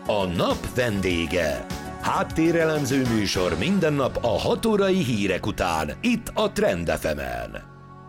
A nap vendége. Háttérelemző műsor minden nap a 6 órai hírek után, itt a Trend FM-en.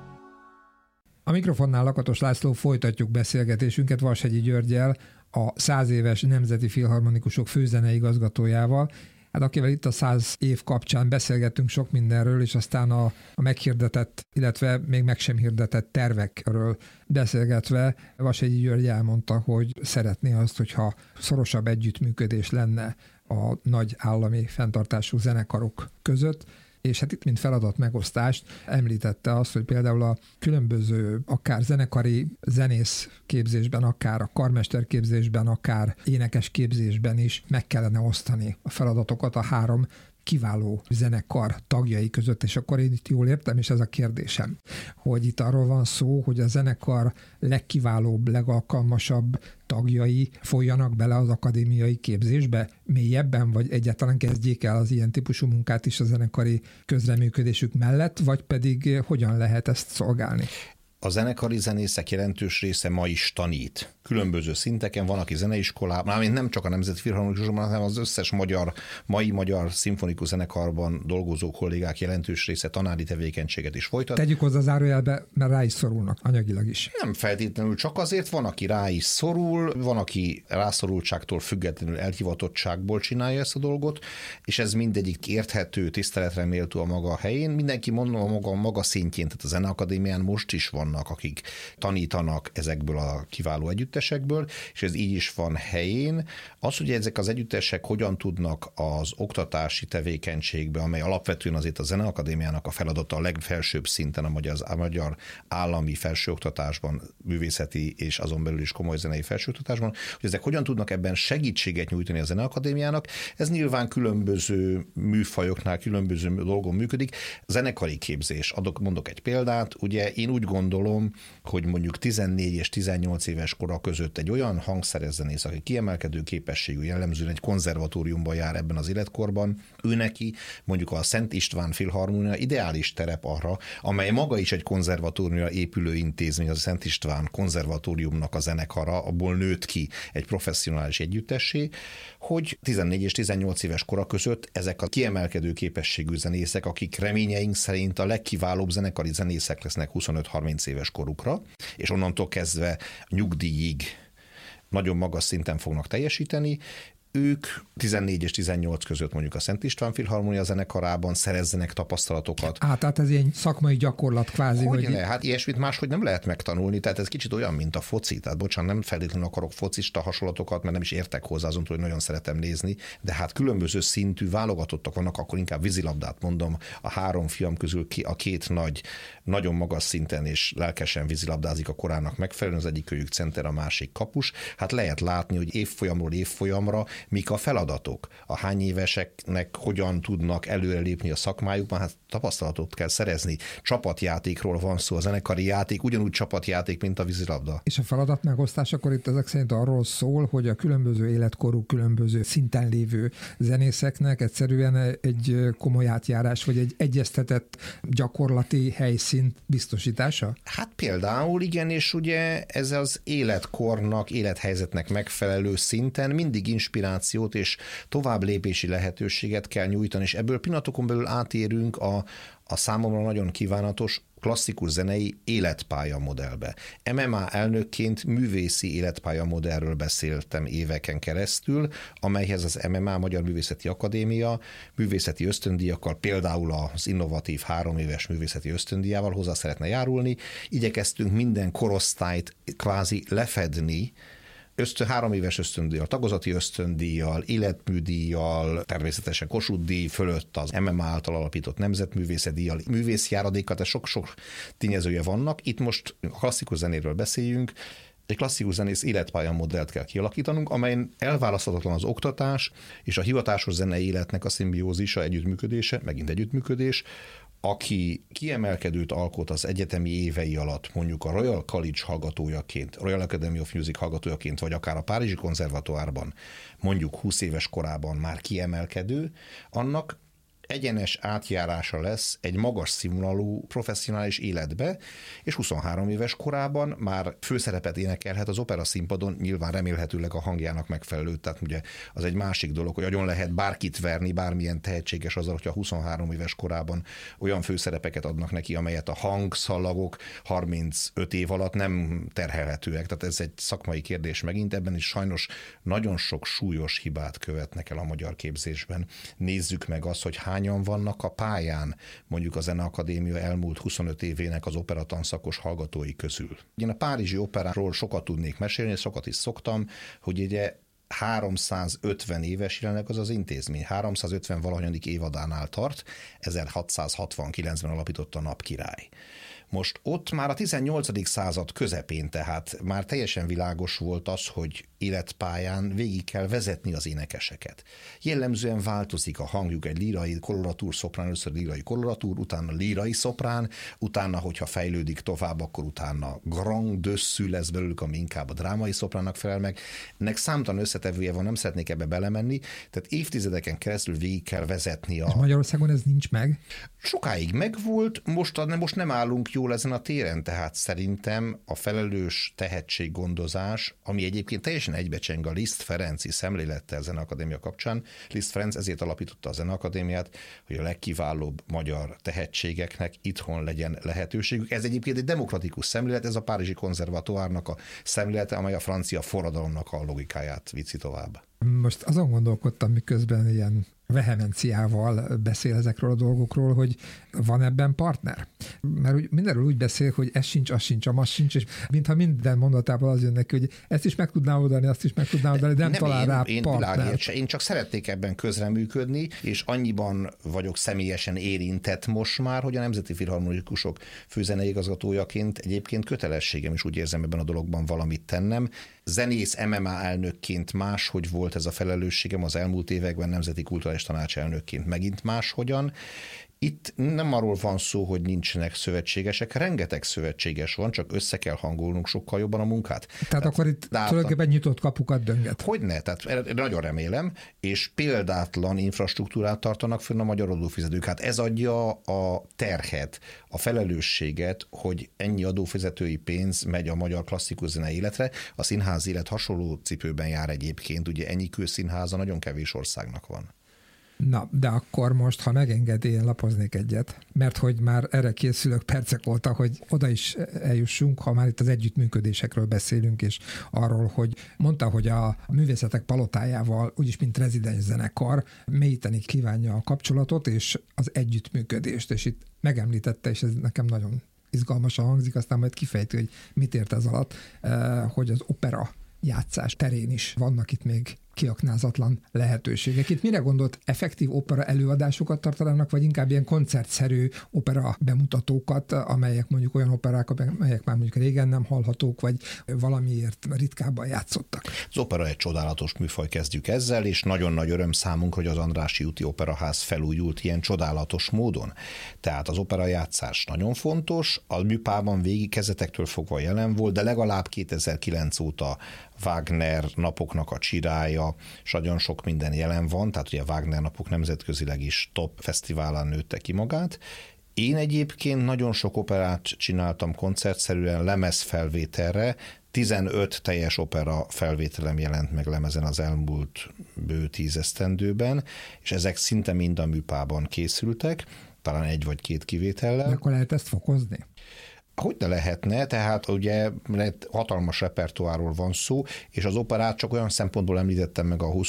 A mikrofonnál Lakatos László, folytatjuk beszélgetésünket Vashegyi Györggyel, a 100 éves Nemzeti Filharmonikusok főzeneigazgatójával, akivel itt a 100 év kapcsán beszélgettünk sok mindenről, és aztán a meghirdetett, illetve még meg sem hirdetett tervekről beszélgetve Vashegyi György elmondta, hogy szeretné azt, hogyha szorosabb együttműködés lenne a nagy állami fenntartású zenekarok között, és hát itt mint feladat megosztást említette azt, hogy például a különböző akár zenekari zenész képzésben, akár a karmester képzésben, akár énekes képzésben is meg kellene osztani a feladatokat a 3 kiváló zenekar tagjai között, és akkor én itt jól értem, és ez a kérdésem, hogy itt arról van szó, hogy a zenekar legkiválóbb, legalkalmasabb tagjai folyjanak bele az akadémiai képzésbe mélyebben, vagy egyáltalán kezdjék el az ilyen típusú munkát is a zenekari közreműködésük mellett, vagy pedig hogyan lehet ezt szolgálni? A zenekari zenészek jelentős része ma is tanít. Különböző szinteken, van, aki zeneiskolában, nem csak a Nemzeti Filharmonikusokban, hanem az összes mai magyar szimfonikus zenekarban dolgozó kollégák jelentős része tanári tevékenységet is folytat. Tegyük hozzá zárójelbe, mert rá is szorulnak anyagilag is. Nem feltétlenül csak azért, van, aki rá is szorul, van, aki rászorultságtól függetlenül elhivatottságból csinálja ezt a dolgot, és ez mindegyik érthető, tiszteletre méltó a maga helyén. Mindenki mondom a maga szintjén, tehát a Zeneakadémián most is vannak, akik tanítanak ezekből a kiváló együttesekből, és ez így is van helyén. Az, hogy ezek az együttesek hogyan tudnak az oktatási tevékenységbe, amely alapvetően azért a Zeneakadémiának a feladata a legfelsőbb szinten a magyar állami felsőoktatásban, művészeti és azon belül is komoly zenei felsőoktatásban, hogy ezek hogyan tudnak ebben segítséget nyújtani a Zeneakadémiának. Ez nyilván különböző műfajoknál, különböző dolgon működik. Zenekari képzés, mondok egy példát, ugye én úgy gondolom, hogy mondjuk 14 és 18 éves kora között egy olyan hangszeres zenész, aki kiemelkedő képességű, jellemzően egy konzervatóriumban jár ebben az életkorban, ő neki mondjuk a Szent István Filharmónia ideális terep arra, amely maga is egy konzervatóriumra épülő intézmény, az a Szent István konzervatóriumnak a zenekara, abból nőtt ki egy professzionális együttessé, hogy 14 és 18 éves kora között ezek a kiemelkedő képességű zenészek, akik reményeink szerint a legkiválóbb zenekari zenészek lesznek 25-30 éves korukra, és onnantól kezdve nyugdíjig nagyon magas szinten fognak teljesíteni, ők 14 és 18 között mondjuk a Szent István Filharmónia zenekarában szerezzenek tapasztalatokat. Tehát ez egy szakmai gyakorlat kvázi. Hát ilyesmit máshogy nem lehet megtanulni, tehát ez kicsit olyan, mint a foci. Tehát bocsánat, nem feltétlenül akarok focista hasonlatokat, mert nem is értek hozzá, azon túl, hogy nagyon szeretem nézni, de hát különböző szintű válogatottak vannak, akkor inkább vízilabdát mondom, a 3 fiam közül a 2 nagyon magas szinten és lelkesen vízilabdázik a korának megfelelően, az egyik őjük center, a másik kapus. Hát lehet látni, hogy évfolyamról évfolyamra mik a feladatok, a hány éveseknek hogyan tudnak előrelépni a szakmájukban, hát tapasztalatot kell szerezni. Csapatjátékról van szó, a zenekari játék ugyanúgy csapatjáték, mint a vízilabda. És a feladat megosztás akkor itt ezek szerint arról szól, hogy a különböző életkorú, különböző szinten lévő zenészeknek egyszerűen egy komoly átjárás, vagy egy egyeztetett gyakorlati helyszín biztosítása? Hát például igen, és ugye ez az életkornak, élethelyzetnek megfelelő szinten mindig inspirációt és tovább lépési lehetőséget kell nyújtani, és ebből pillanatokon belül átérünk a számomra nagyon kívánatos klasszikus zenei életpálya modellbe. MMA elnökként művészi életpálya modellről beszéltem éveken keresztül, amelyhez az MMA, Magyar Művészeti Akadémia művészeti ösztöndíjakkal, például az innovatív 3 éves művészeti ösztöndíjával hozzá szeretne járulni. Igyekeztünk minden korosztályt kvázi lefedni, 3 éves ösztöndíjjal, tagozati ösztöndíjjal, életműdíjjal, természetesen Kossuth díj fölött az MMA által alapított nemzetművészetdíjjal, művészjáradékkal, tehát sok-sok tényezője vannak. Itt most a klasszikus zenéről beszéljünk, egy klasszikus zenész életpálya modellt kell kialakítanunk, amelyen elválaszthatatlan az oktatás és a hivatásos zenei életnek a szimbiózisa, együttműködése, megint együttműködés, aki kiemelkedőt alkot az egyetemi évei alatt, mondjuk a Royal College hallgatójaként, Royal Academy of Music hallgatójaként, vagy akár a Párizsi Konzervatóárban, mondjuk 20 éves korában már kiemelkedő, annak egyenes átjárása lesz egy magas színvonalú professzionális életbe, és 23 éves korában már főszerepet énekelhet az opera színpadon, nyilván remélhetőleg a hangjának megfelelő, tehát ugye az egy másik dolog, hogy agyon lehet bárkit verni, bármilyen tehetséges azzal, hogyha 23 éves korában olyan főszerepeket adnak neki, amelyet a hangszalagok 35 év alatt nem terhelhetőek. Tehát ez egy szakmai kérdés megint, ebben is sajnos nagyon sok súlyos hibát követnek el a magyar képzésben. Nézzük meg azt, hogy hányan vannak a pályán, mondjuk a Zeneakadémia elmúlt 25 évének az operatanszakos hallgatói közül. Én a Párizsi Operáról sokat tudnék mesélni, sokat is szoktam, hogy ugye 350 éves jelenleg az intézmény. 350 valahanyadik évadánál tart, 1669-ben alapította a Napkirály. Most ott már a 18. század közepén, tehát már teljesen világos volt az, hogy életpályán végig kell vezetni az énekeseket. Jellemzően változik a hangjuk, egy lírai koloratúr szoprán, először lírai koloratúr, utána lírai szoprán, utána, hogyha fejlődik tovább, akkor utána grand dösszű lesz belőlük, ami inkább a drámai szopránnak felel meg. Ennek számtalan összetevője van, nem szeretnék ebbe belemenni, tehát évtizedeken keresztül végig kell vezetni És Magyarországon ez nincs meg? Sokáig megvolt, most nem állunk jól ezen a téren, tehát szerintem a felelős tehetséggondozás, ami egyébként teljesen egybecseng a Liszt Ferenci szemlélettel a Zeneakadémia kapcsán. Liszt Ferenc ezért alapította a Zeneakadémiát, hogy a legkiválóbb magyar tehetségeknek itthon legyen lehetőségük. Ez egyébként egy demokratikus szemlélet, ez a Párizsi konzervatóárnak a szemlélete, amely a francia forradalomnak a logikáját vicci tovább. Most azon gondolkodtam, miközben ilyen vehemenciával beszél ezekről a dolgokról, hogy van ebben partner? Mert úgy, mindenről úgy beszél, hogy ez sincs, az sincs, amaz sincs, és mintha minden mondatában az jön neki, hogy ezt is meg tudná oldani, azt is meg tudná oldani, de nem talál rá partnert. Én csak szeretnék ebben közreműködni, és annyiban vagyok személyesen érintett most már, hogy a Nemzeti Filharmonikusok főzeneigazgatójaként egyébként kötelességem is, úgy érzem, ebben a dologban valamit tennem. Zenész MMA elnökként máshogy volt ez a felelősségem, az elmúlt években Nemzeti Kulturális Tanács elnökként megint máshogyan. Itt nem arról van szó, hogy nincsenek szövetségesek, rengeteg szövetséges van, csak össze kell hangolnunk sokkal jobban a munkát. Tehát akkor itt tulajdonképpen nyitott kapukat dönget. Hogyne, tehát nagyon remélem, és példátlan infrastruktúrát tartanak fönn a magyar adófizetők. Hát ez adja a terhet, a felelősséget, hogy ennyi adófizetői pénz megy a magyar klasszikus zene életre. A színház élet hasonló cipőben jár egyébként, ugye ennyi kőszínháza nagyon kevés országnak van. Na, de akkor most, ha megengedi, én lapoznék egyet, mert hogy már erre készülök percek óta, hogy oda is eljussunk, ha már itt az együttműködésekről beszélünk, és arról, hogy mondta, hogy a Művészetek Palotájával, úgyis mint rezidens zenekar, mélyíteni kívánja a kapcsolatot és az együttműködést, és itt megemlítette, és ez nekem nagyon izgalmasan hangzik, aztán majd kifejti, hogy mit ért ez alatt, hogy az opera játszás terén is vannak itt még kiaknázatlan lehetőségek. Itt mire gondolt, effektív opera előadásokat tartanának, vagy inkább ilyen koncertszerű opera bemutatókat, amelyek mondjuk olyan operák, amelyek már mondjuk régen nem hallhatók, vagy valamiért ritkábban játszottak? Az opera egy csodálatos műfaj, kezdjük ezzel, és nagyon nagy öröm számunkra, hogy az Andrássy úti Operaház felújult ilyen csodálatos módon. Tehát az opera játszás nagyon fontos, a műpában végig kezdetektől fogva jelen volt, de legalább 2009 óta Wagner napoknak a csirája, és nagyon sok minden jelen van, tehát ugye a Wagner napok nemzetközileg is top fesztiválán nőtte ki magát. Én egyébként nagyon sok operát csináltam koncertszerűen lemezfelvételre, 15 teljes opera felvételem jelent meg lemezen az elmúlt bő 10 esztendőben, és ezek szinte mind a műpában készültek, talán egy vagy két kivétellel. De akkor lehet ezt fokozni? Hogy ne lehetne, tehát ugye hatalmas repertoárról van szó, és az operát csak olyan szempontból említettem meg a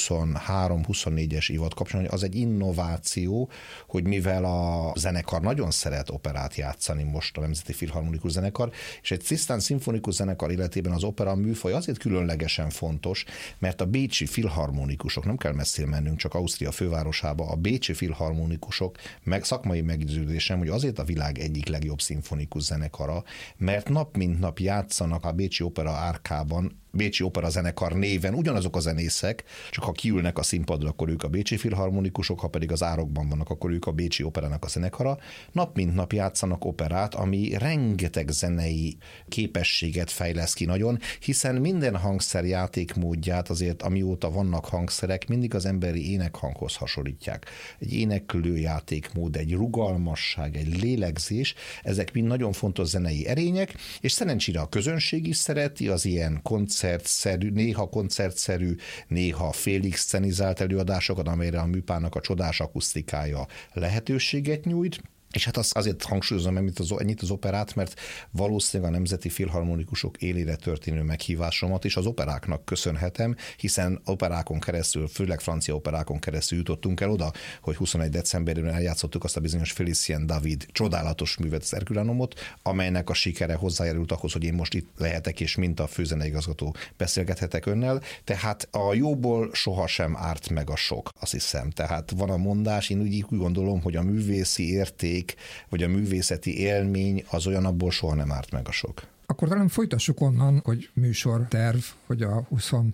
23-24-es évad kapcsán, hogy az egy innováció, hogy mivel a zenekar nagyon szeret operát játszani most, a Nemzeti Filharmonikus Zenekar, és egy tisztán szimfonikus zenekar életében az opera műfaj azért különlegesen fontos, mert a bécsi filharmonikusok, nem kell messzire mennünk, csak Ausztria fővárosába, a bécsi filharmonikusok szakmai meggyőződésem, hogy azért a világ egyik legjobb szimfonikus zenekara, mert nap mint nap játszanak a bécsi opera árkában Bécsi Opera Zenekar néven ugyanazok a zenészek, csak ha kiülnek a színpadra, akkor ők a Bécsi Filharmonikusok, ha pedig az árokban vannak, akkor ők a Bécsi Operának a zenekara. Nap mint nap játszanak operát, ami rengeteg zenei képességet fejlesz ki nagyon, hiszen minden hangszer játékmódját azért, amióta vannak hangszerek, mindig az emberi énekhanghoz hasonlítják. Egy éneklő játékmód, egy rugalmasság, egy lélegzés, ezek mind nagyon fontos zenei erények, és szerencsére a közönség is szereti az ilyen néha koncertszerű, néha félig szcenizált előadásokat, amelyre a műpának a csodás akusztikája lehetőséget nyújt. És hát azért hangsúlyozom meg ennyit az operát, mert valószínűleg a Nemzeti Filharmonikusok élére történő meghívásomat is az operáknak köszönhetem, hiszen operákon keresztül, főleg francia operákon keresztül jutottunk el oda, hogy 21. decemberében eljátszottuk azt a bizonyos Félicien David csodálatos művet, az Herculanumot, amelynek a sikere hozzájárult ahhoz, hogy én most itt lehetek, és mint a főzeneigazgató beszélgethetek önnel. Tehát a jóból sohasem árt meg a sok, azt hiszem. Tehát van a mondás, én úgy gondolom, hogy a művészi érték vagy a művészeti élmény az olyan, abból soha nem árt meg a sok. Akkor talán folytassuk onnan, hogy műsorterv, hogy a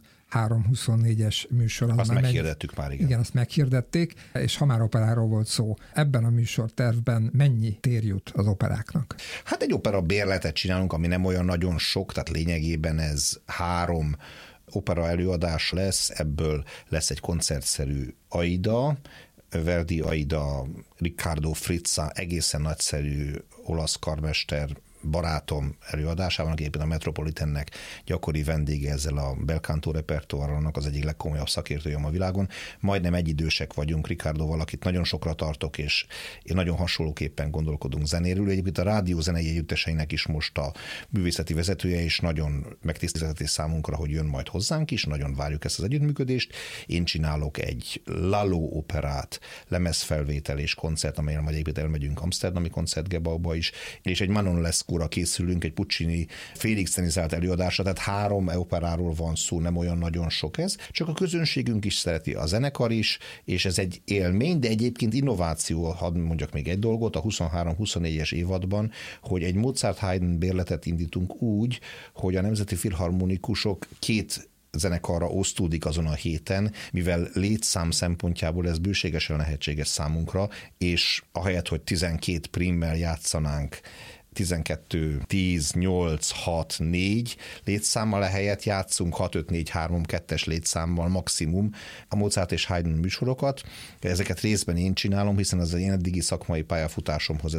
23-24-es műsor. Azt meghirdettük már, igen. Igen, azt meghirdették, és ha már operáról volt szó, ebben a műsortervben mennyi tér jut az operáknak? Hát egy opera bérletet csinálunk, ami nem olyan nagyon sok, tehát lényegében ez 3 opera előadás lesz, ebből lesz egy koncertszerű Aida, Verdi Aida, Riccardo Frizza, egészen nagyszerű olasz karmester barátom előadásában, aki éppen a Metropolitannek gyakori vendége ezzel a bel canto repertoárnak, az egyik legkomolyabb szakértője a világon. Majdnem egyidősek vagyunk Ricardoval, akit nagyon sokra tartok, és én nagyon hasonlóképpen gondolkodunk zenéről. Egyébként a rádió zenei együtteseinek is most a művészeti vezetője, és nagyon megtiszteltetés számunkra, hogy jön majd hozzánk is, nagyon várjuk ezt az együttműködést. Én csinálok egy Lalo operát, lemezfelvétel és koncert, amelyen majd egyébként elmegyünk Amsterdami koncertgebauba is, és egy Manon Lescaut-ra készülünk, egy Puccini félig szcenizált előadásra, tehát 3 operáról van szó, nem olyan nagyon sok ez, csak a közönségünk is szereti, a zenekar is, és ez egy élmény, de egyébként innováció, hadd mondjak még egy dolgot, a 23-24-es évadban, hogy egy Mozart-Haydn bérletet indítunk úgy, hogy a Nemzeti Filharmonikusok 2 zenekarra osztódik azon a héten, mivel létszám szempontjából ez bőségesen lehetséges számunkra, és ahelyett, hogy 12 primmel játszanánk 12, 10, 8, 6, 4 létszámmal helyett játszunk 6, 5, 4, 3, 2-es létszámmal maximum a Mozart és Haydn műsorokat. Ezeket részben én csinálom, hiszen az én eddigi szakmai pályafutásomhoz,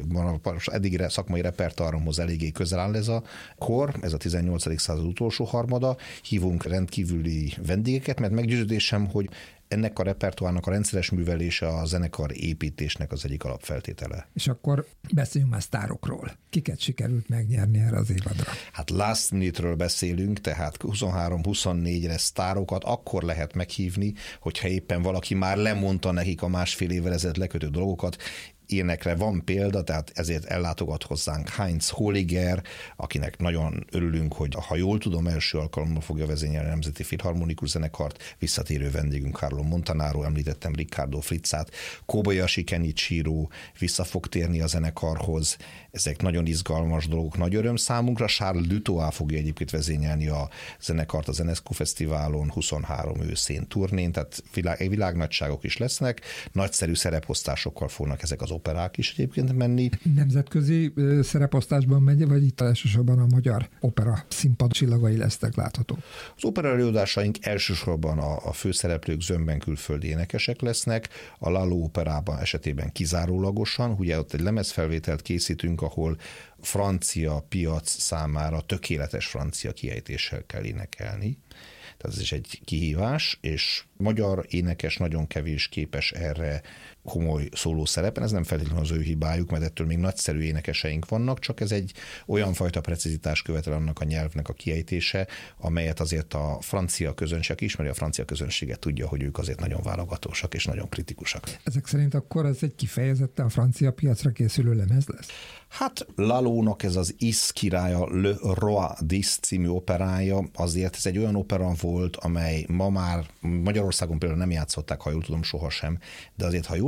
eddigi szakmai repertoáromhoz eléggé közel áll ez a kor, ez a 18. század utolsó harmada. Hívunk rendkívüli vendégeket, mert meggyőződésem, hogy ennek a repertoárnak a rendszeres művelése a zenekar építésnek az egyik alapfeltétele. És akkor beszéljünk már sztárokról. Kiket sikerült megnyerni erre az évadra? Hát last minute-ről beszélünk, tehát 23-24-re sztárokat akkor lehet meghívni, hogyha éppen valaki már lemondta nekik a másfél évvel ezelőtt lekötő dolgokat. Ilyenekre van példa, tehát ezért ellátogat hozzánk Heinz Holliger, akinek nagyon örülünk, hogy ha jól tudom, első alkalommal fogja vezényelni a Nemzeti Filharmonikus Zenekart, visszatérő vendégünk Carlo Montanaro, említettem Riccardo Frizzát, Kobayashi Kenichiro vissza fog térni a zenekarhoz, ezek nagyon izgalmas dolgok, nagy öröm számunkra. Charles Dutoit fogja egyébként vezényelni a zenekart a Zenescu Fesztiválon 23 őszén turnén, tehát világnagyságok is lesznek, nagyszerű szereposztásokkal fognak ezek az operák is egyébként menni. Nemzetközi szereposztásban megy, vagy itt elsősorban a magyar opera színpad csillagai lesznek láthatók? Az opera előadásaink elsősorban a főszereplők zömben külföldi énekesek lesznek, a Lalo operában esetében kizárólagosan, ugye ott egy lemezfelvételt készítünk, ahol francia piac számára tökéletes francia kiejtéssel kell énekelni. Tehát ez is egy kihívás, és magyar énekes nagyon kevés képes erre komoly szóló szerepen. Ez nem feltétlenül az ő hibájuk, mert ettől még nagyszerű énekeseink vannak, csak ez egy olyan fajta precizitás követel annak a nyelvnek a kiejtése, amelyet azért a francia közönség ismeri, a francia közönséget tudja, hogy ők azért nagyon válogatósak és nagyon kritikusak. Ezek szerint akkor ez egy kifejezetten a francia piacra készülő lemez lesz? Hát Lalónak ez az Is királya, Le Roi d'Is című operája, azért ez egy olyan opera volt, amely ma már Magyarországon például nem játszották, ha jól tudom, sohasem, de azért, ha jól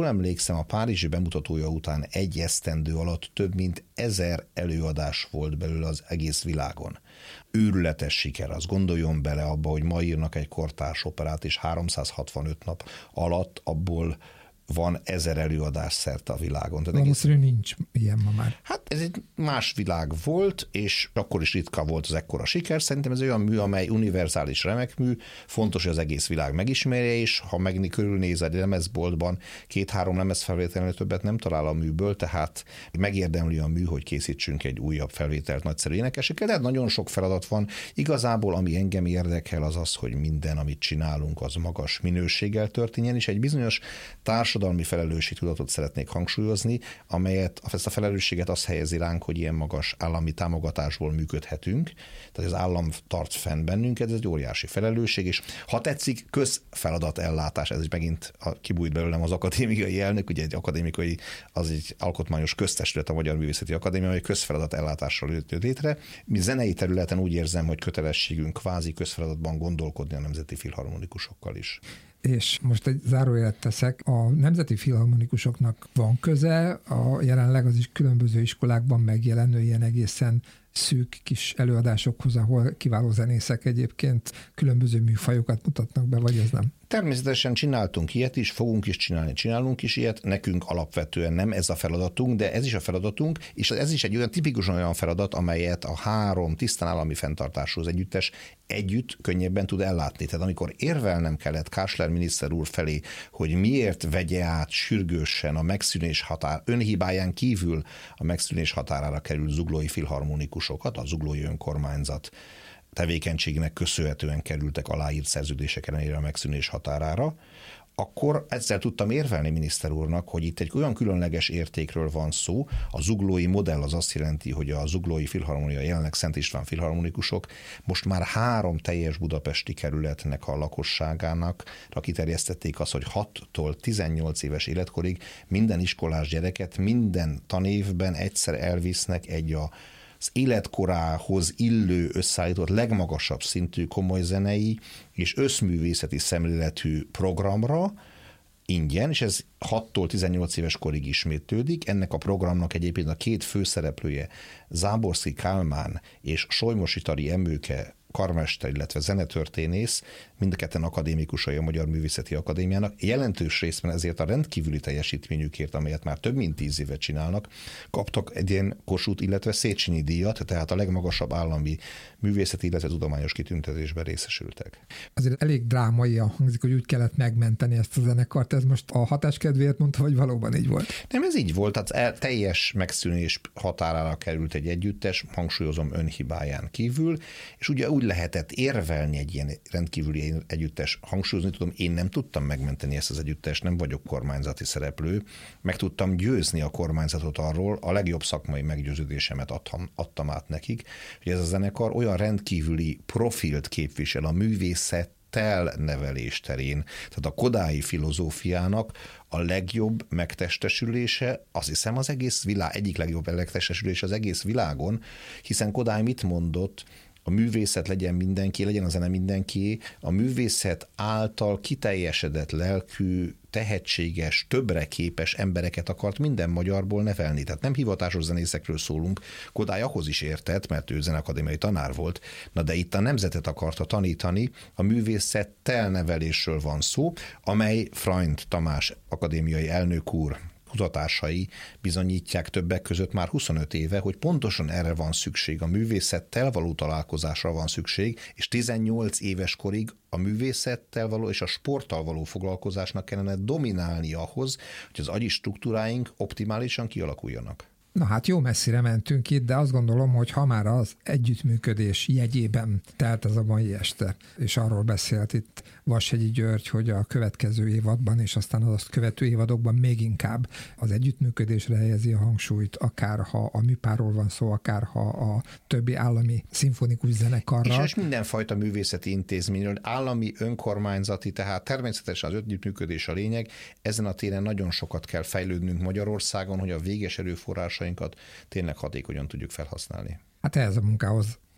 jól emlékszem, a párizsi bemutatója után egy esztendő alatt több mint 1000 előadás volt belőle az egész világon. Őrületes siker, az gondoljon bele abba, hogy ma írnak egy kortárs operát, és 365 nap alatt abból van 1000 előadás szerte a világon. Valószínűleg nincs ilyen ma már. Hát ez egy más világ volt, és akkor is ritka volt az ekkora siker. Szerintem ez olyan mű, amely univerzális remek mű, fontos, hogy az egész világ megismerje, és ha körülnéz egy lemezboltban, 2-3 lemezfelvételnél többet nem talál a műből, tehát megérdemli a mű, hogy készítsünk egy újabb felvételt nagyszerű énekesekkel, de nagyon sok feladat van. Igazából, ami engem érdekel, az az, hogy minden, amit csinálunk, az magas minőséggel történjen, és egy bizonyos társadalmi felelősségtudatot szeretnék hangsúlyozni, amelyet ezt a felelősséget azt helyezi ránk, hogy ilyen magas állami támogatásból működhetünk, tehát az állam tart fenn bennünket, ez egy óriási felelősség, és ha tetszik, közfeladatellátás, ez is megint kibújt belőlem az akadémiai elnök, ugye egy akadémikai, az egy alkotmányos köztestület, a Magyar Művészeti Akadémia, amely közfeladatellátásról jött létre. Mi zenei területen úgy érzem, hogy kötelességünk kvázi közfeladatban gondolkodni a nemzeti filharmonikusokkal is. És most egy zárójelet teszek, a nemzeti filharmonikusoknak van köze a jelenleg az is különböző iskolákban megjelenő ilyen egészen szűk kis előadásokhoz, ahol kiváló zenészek egyébként különböző műfajokat mutatnak be, vagy ez nem? Természetesen csináltunk ilyet is, fogunk is csinálni, csinálunk is ilyet, nekünk alapvetően nem ez a feladatunk, de ez is a feladatunk, és ez is egy olyan tipikusan olyan feladat, amelyet a 3 tisztán állami fenntartású együttes együtt könnyebben tud ellátni. Tehát amikor érvelnem kellett Kásler miniszter úr felé, hogy miért vegye át sürgősen a megszűnés határ, önhibáján kívül a megszűnés határára került zuglói filharmonikusokat, a zuglói önkormányzat tevékenységnek köszönhetően kerültek aláírt szerződések ellenére a megszűnés határára, akkor ezzel tudtam érvelni miniszter úrnak, hogy itt egy olyan különleges értékről van szó, a zuglói modell az azt jelenti, hogy a zuglói filharmonia, jelenleg Szent István filharmonikusok most már 3 teljes budapesti kerületnek a lakosságának kiterjesztették azt, hogy 6-tól 18 éves életkorig minden iskolás gyereket minden tanévben egyszer elvisznek az életkorához illő összeállított legmagasabb szintű komoly zenei és összművészeti szemléletű programra ingyen, és ez 6-tól 18 éves korig ismétlődik. Ennek a programnak egyébként a 2 főszereplője, Záborszky Kálmán és Solymosi Tari Emőke karmester, illetve zenetörténész, mind a ketten akadémikusai a Magyar Művészeti Akadémiának. Jelentős részben ezért a rendkívüli teljesítményükért, amelyet már több mint 10 éve csinálnak, kaptak egy ilyen Kossuth, illetve Széchenyi díjat, tehát a legmagasabb állami művészeti, illetve tudományos kitüntetésben részesültek. Azért elég drámaian hangzik, hogy úgy kellett megmenteni ezt a zenekart. Ez most a hatáskedvéért mondta, vagy valóban így volt? Nem, ez így volt. Tehát teljes megszűnés határára került egy együttes, hangsúlyozom, önhibáján kívül, és ugye úgy lehetett érvelni egy ilyen rendkívüli együttes. Hangsúlyozni tudom, én nem tudtam megmenteni ezt az együttest, nem vagyok kormányzati szereplő, meg tudtam győzni a kormányzatot arról, a legjobb szakmai meggyőződésemet adtam át nekik, hogy ez a zenekar olyan rendkívüli profilt képvisel a művészettel nevelés terén. Tehát a kodályi filozófiának a legjobb megtestesülése, azt hiszem az egész világ, egyik legjobb megtestesülése az egész világon, hiszen Kodály mit mondott? A művészet legyen mindenki, legyen a zene mindenki, a művészet által kiteljesedett lelkű, tehetséges, többre képes embereket akart minden magyarból nevelni. Tehát nem hivatásos zenészekről szólunk, Kodály ahhoz is értett, mert ő zeneakadémiai tanár volt, na de itt a nemzetet akarta tanítani, a művészettel nevelésről van szó, amely Freund Tamás akadémiai elnök úr kutatásai bizonyítják többek között már 25 éve, hogy pontosan erre van szükség, a művészettel való találkozásra van szükség, és 18 éves korig a művészettel való és a sporttal való foglalkozásnak kellene dominálni ahhoz, hogy az agyi struktúráink optimálisan kialakuljanak. Na hát jó messzire mentünk itt, de azt gondolom, hogy ha már az együttműködés jegyében telt ez a mai este, és arról beszélt itt Vashegyi György, hogy a következő évadban, és aztán az azt követő évadokban még inkább az együttműködésre helyezi a hangsúlyt, akár ha a műpárról van szó, akár ha a többi állami szimfonikus zenekarral. És mindenfajta művészeti intézményről, állami, önkormányzati, tehát természetesen az együttműködés a lényeg. Ezen a téren nagyon sokat kell fejlődnünk Magyarországon, hogy a véges erőforrásainkat tényleg hatékonyan tudjuk felhasználni. Hát ehhez a munkához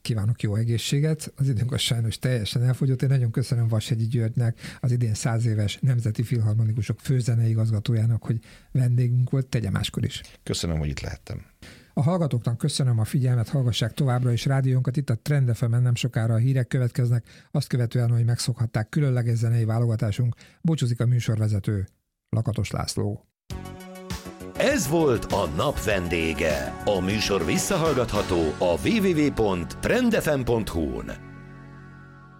kívánok jó egészséget. Az időnk az sajnos teljesen elfogyott. Én nagyon köszönöm Vashegyi Györgynek, az idén 100 éves Nemzeti Filharmonikusok főzeneigazgatójának, hogy vendégünk volt, tegye máskor is. Köszönöm, hogy itt lehettem. A hallgatóknak köszönöm a figyelmet, hallgassák továbbra is rádiónkat. Itt a Trend FM-en nem sokára a hírek következnek, azt követően, hogy megszokhatták, különleges zenei válogatásunk. Búcsúzik a műsorvezető, Lakatos László. Ez volt a nap vendége. A műsor visszahallgatható a www.trendfm.hu-n.